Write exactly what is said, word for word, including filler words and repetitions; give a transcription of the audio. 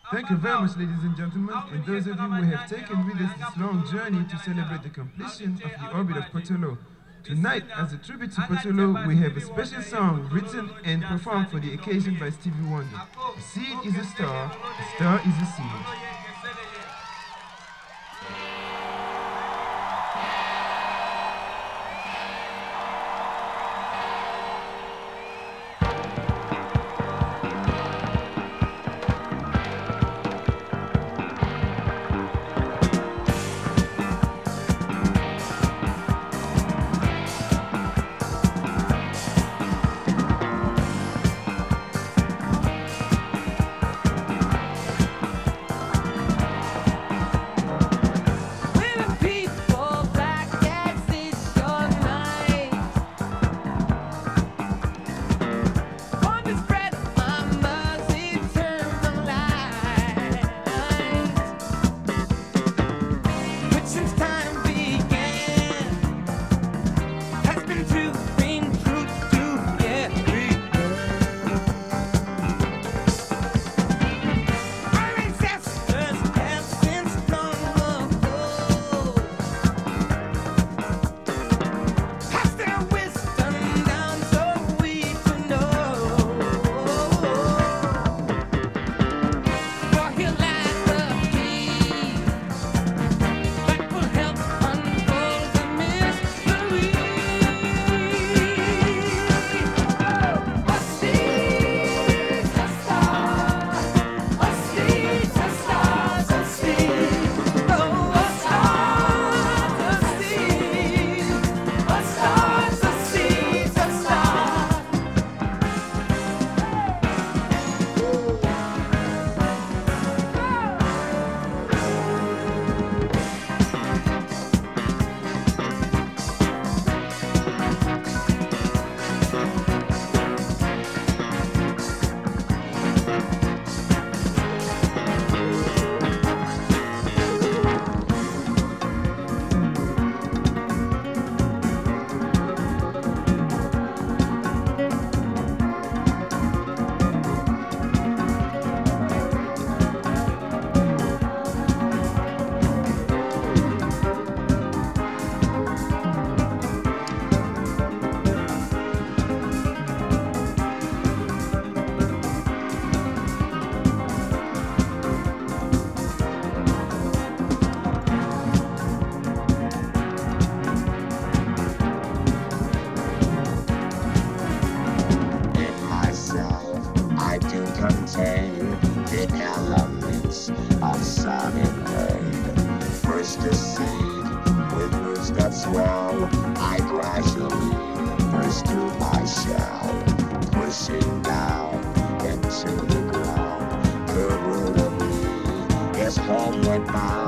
Thank you very much, ladies and gentlemen, and those of you who have taken with us this long journey to celebrate the completion of the orbit of Potolo. Tonight, as a tribute to Potolo, we have a special song written and performed for the occasion by Stevie Wonder. A seed is a star, a star is a seed. Contain the elements of solid earth. First a seed with roots that swell, I gradually burst through my shell, pushing down into the ground. The root of me is homeward bound.